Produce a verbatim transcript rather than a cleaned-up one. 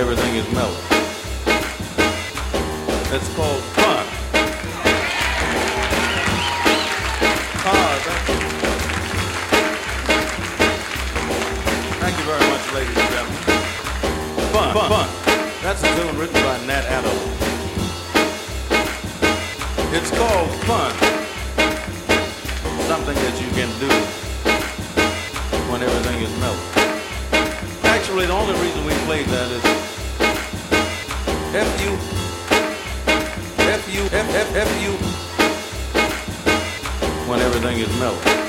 everything is mellow. It's called fun. Ah, thank you. Thank you very much, ladies and gentlemen. Fun, fun, fun. That's a tune written by Nat Adams. It's called fun. Something that you can do when everything is mellow. Actually, the only reason we played that is F U, F U, F F F U, when everything is mellow.